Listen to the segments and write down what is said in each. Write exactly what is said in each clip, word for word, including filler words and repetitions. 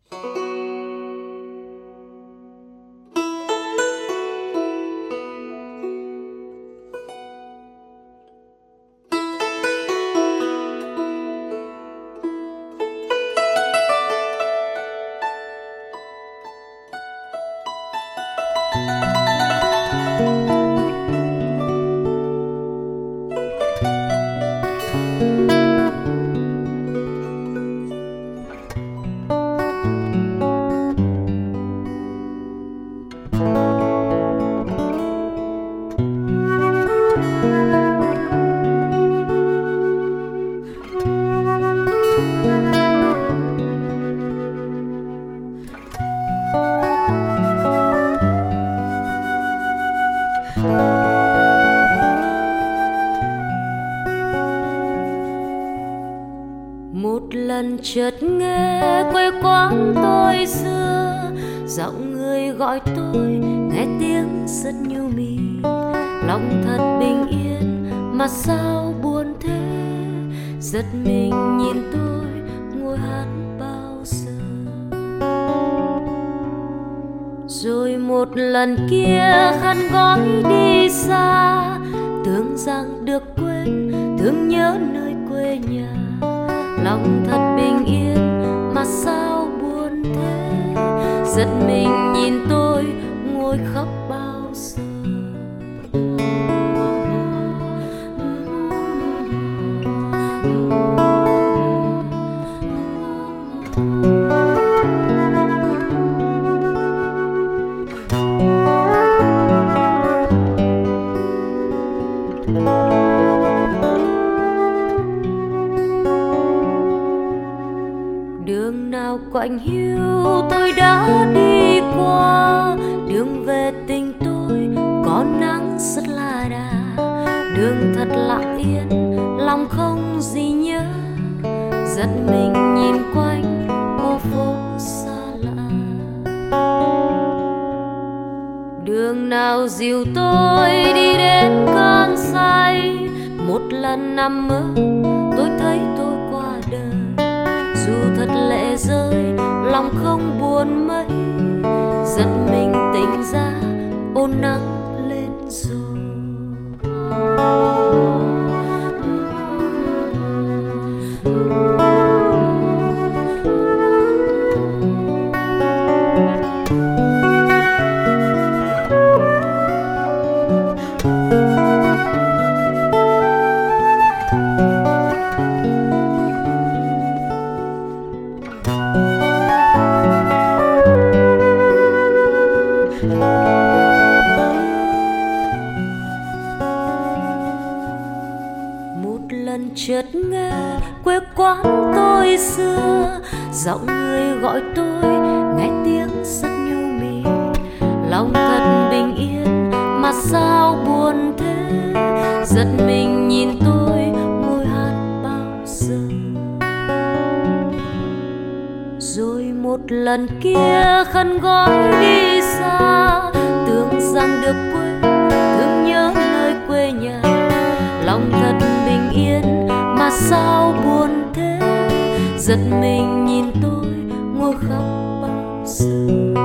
Một lần chợt nghe quê quán tôi xưa, giọng người gọi tôi nghe tiếng rất nhu mì. Lòng thật bình yên mà sao buồn thế, giật mình nhìn tôi ngồi hát bao giờ. Rồi một lần kia khăn gói đi xa, tưởng rằng được quên, thương nhớ nơi quê nhà. Lòng thật bình yên mà sao buồn thế, giật mình nhìn tôi ngồi khóc bao giờ. Đường nào quạnh hiu tôi đã đi qua, đường về tình tôi có nắng rất là đà. Đường thật lặng yên, lòng không gì nhớ, giật mình nhìn quanh cô phố xa lạ. Đường nào dìu tôi đi đến cơn say, một lần nằm mơ tôi thấy tôi qua đời. Dù thật lệ rơi, lòng không buồn mấy, giật mình tỉnh ra ôn nắng lên rồi. Một lần chợt nghe quê quán tôi xưa, giọng người gọi tôi nghe tiếng rất nhu mì. Lòng thật bình yên mà sao buồn thế, giật mình nhìn tôi ngồi hát bao giờ. Rồi một lần kia khăn gói đi xa, tưởng rằng được quên, thương nhớ nơi quê nhà. Lòng thật bình yên mà sao buồn thế, giật mình nhìn tôi ngồi khóc bao giờ.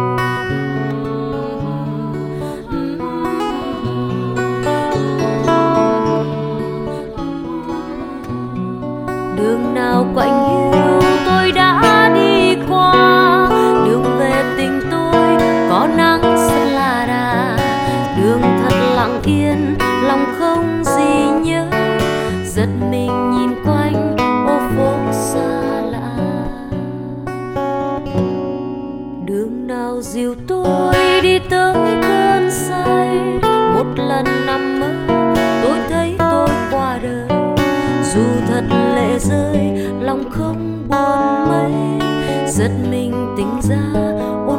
Đường nào quạnh hiu tôi đã đi qua, đường về tình tôi có nắng rất là đà. Đường thật lặng yên, lòng không gì nhớ, giật mình nhìn quanh ô phố xa lạ. Đường nào dìu tôi đi tới cơn say, một lần nằm mơ tôi thấy tôi qua đời. Dù thật lệ rơi, lòng không buồn mấy, giật mình tỉnh ra